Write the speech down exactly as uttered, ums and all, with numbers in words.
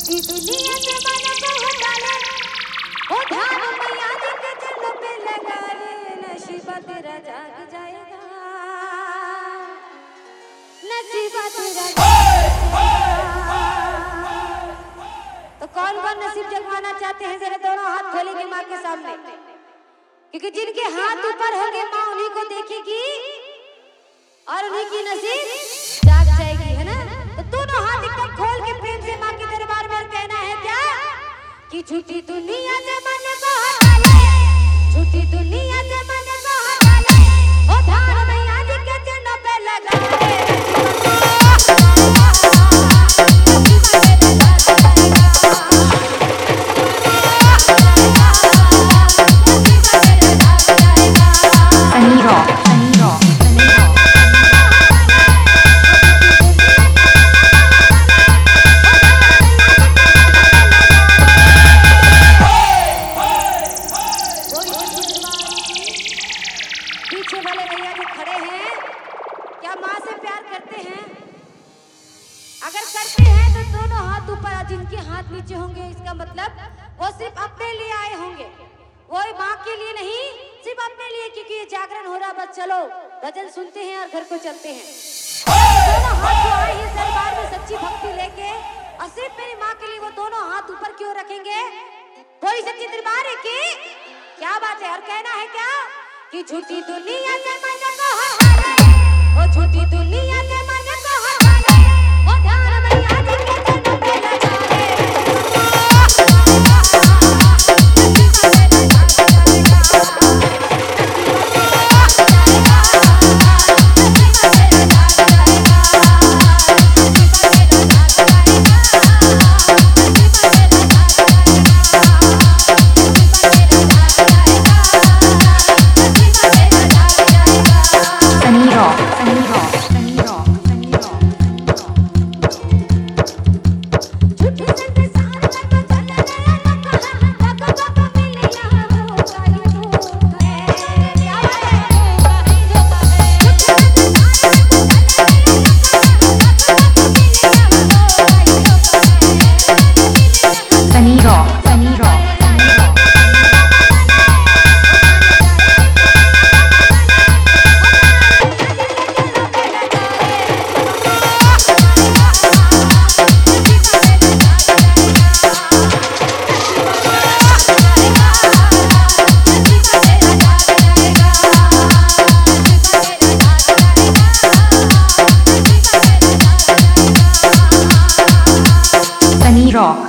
झूठी दुनिया से मन को हटाले, ओ ध्यान मैया जी के चरणों पे लगा ले, नसीबा तेरा जाग जाएगा, नसीबा तेरा जाग जाएगा। तो कौन कौन नसीब जगवाना चाहते हैं, जरा दोनों हाथ खोलेंगे माँ के सामने, क्योंकि जिनके हाथ ऊपर होंगे माँ उन्हीं को देखेगी और उन्हीं की नसीब जाग जाएगी, है ना। तो दोनों हाथ एकदम खोल के प्रेम से माँ के दरबार में कहना है क्या कि झूठी दुनिया से मन को हटा ले, झूठी दुनिया से मन को हटा ले, ओ ध्यान मैया जी के चरणों पे लगा ले, अगर करते हैं तो दोनों हाथ ऊपर, जिनके हाथ नीचे होंगे इसका मतलब वो सिर्फ अपने लिए आए होंगे, वो माँ के लिए नहीं, सिर्फ अपने लिए, क्योंकि ये जागरण हो रहा। बस चलो भजन सुनते हैं और घर को चलते हैं। दोनों हाथ जो आए हैं दरबार में सच्ची भक्ति लेके, और सिर्फ मेरी माँ के लिए वो दोनों हाथ ऊपर क्यों रखेंगे, कोई सच्ची दरबार है की क्या बात है। और कहना है क्या कि झूठी दुनिया से मन को हटा ले, ओ झूठी दुनिया से मन को हटा ले, ओ ध्यान मैया जी के चरणों पे लगा ले, Rock.